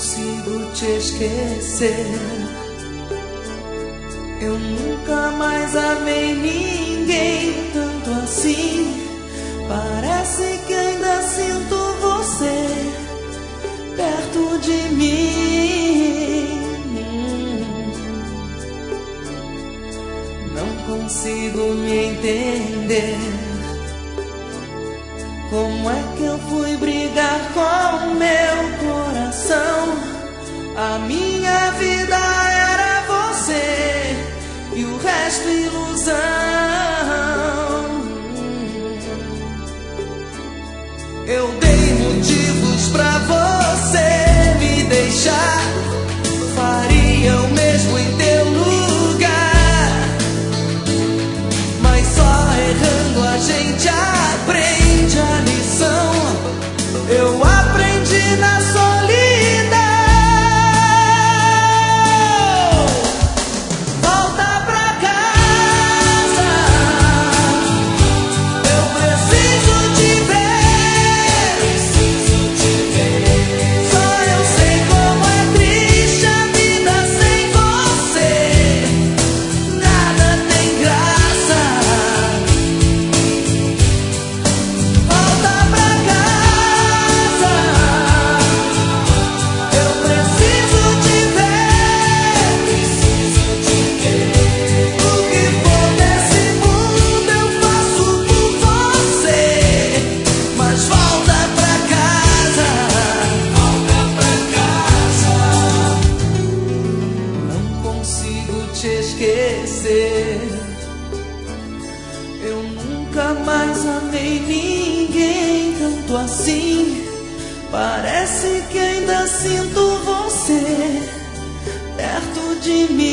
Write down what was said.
consigo te esquecer. Eu nunca mais amei ninguém tanto assim. Parece que ainda sinto você perto de mim. Não consigo me entender. Como é que eu fui brigar com meu coração? A minha vida era você e o resto ilusão. Eu dei motivos pra você me deixar. Faria o mesmo em teu lugar. Mas só errando a gente aprende a lição. Eu aprendi na solidão. Volta pra casa. Eu preciso te ver. Só eu sei como é triste a vida sem você. Nada tem graça. Volta pra casa. Eu preciso te ver. O que for desse mundo eu faço por você. Mas volta pra casa. Volta pra casa. Não consigo te esquecer. Eu nunca mais amei ninguém tanto assim. Parece que ainda sinto você perto de mim.